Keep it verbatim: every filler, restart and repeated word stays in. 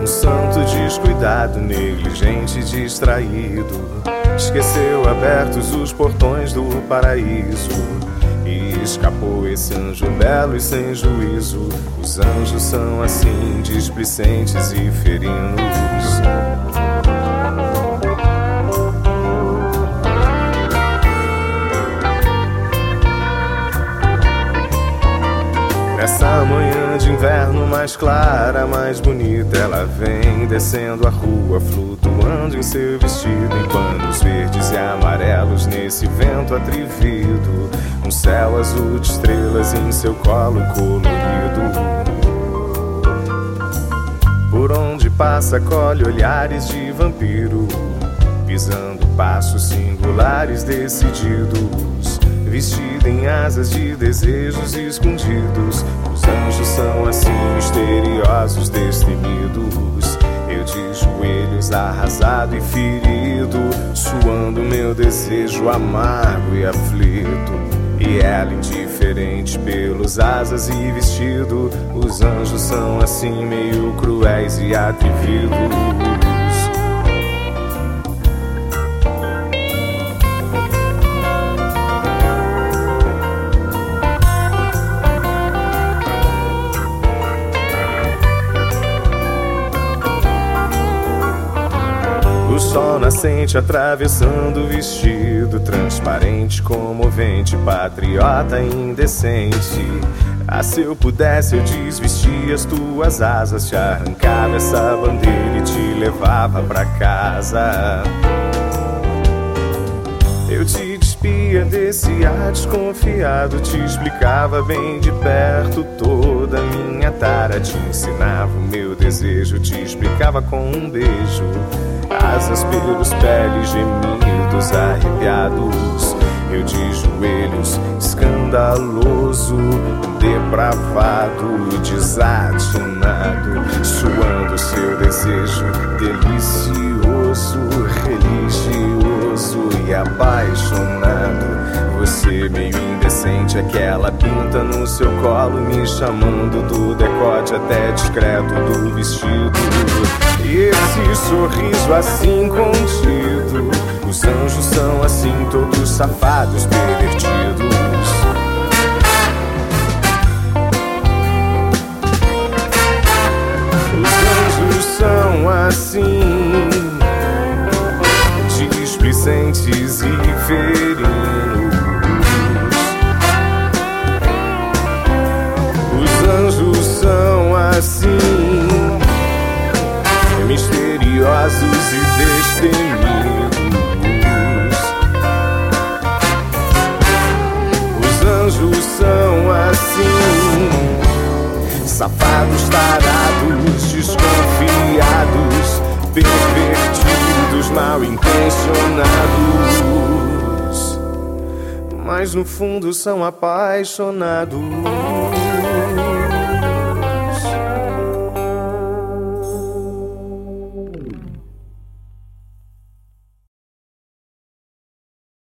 santo descuidado, negligente, distraído, esqueceu abertos os portões do paraíso e escapou esse anjo belo e sem juízo. Os anjos são assim, displicentes e ferinos. Nessa manhã de inverno mais clara, mais bonita, ela vem descendo a rua, flutuando em seu vestido, em panos verdes e amarelos nesse vento atrevido. Um céu azul de estrelas em seu colo colorido. Por onde passa colhe olhares de vampiro, pisando passos singulares decididos, vestida em asas de desejos escondidos. Os anjos são assim, misteriosos, destemidos. Eu de joelhos, arrasado e ferido, suando meu desejo amargo e aflito. E ela indiferente pelos asas e vestido. Os anjos são assim, meio cruéis e atrevidos. O sol nascente atravessando o vestido, transparente, comovente, patriota indecente. Ah, se eu pudesse eu desvestia as tuas asas, te arrancava essa bandeira e te levava pra casa. Eu te despia desse ar desconfiado, te explicava bem de perto toda a minha tara, te ensinava o meu desejo, te explicava com um beijo. Asas, pelos, peles, gemidos arrepiados. Eu de joelhos, escandaloso, depravado, desatinado, suando seu desejo delicioso, religioso e apaixonado. Você meio indecente, aquela pinta no seu colo, me chamando do decote até discreto do vestido. E esse sorriso assim contido. Os anjos são assim, todos safados, pervertidos. Os anjos são assim, displicentes e ferinos. Os anjos são assim, misteriosos e destemidos. Os anjos são assim, safados, tarados, desconfiados, pervertidos, mal intencionados, mas no fundo são apaixonados.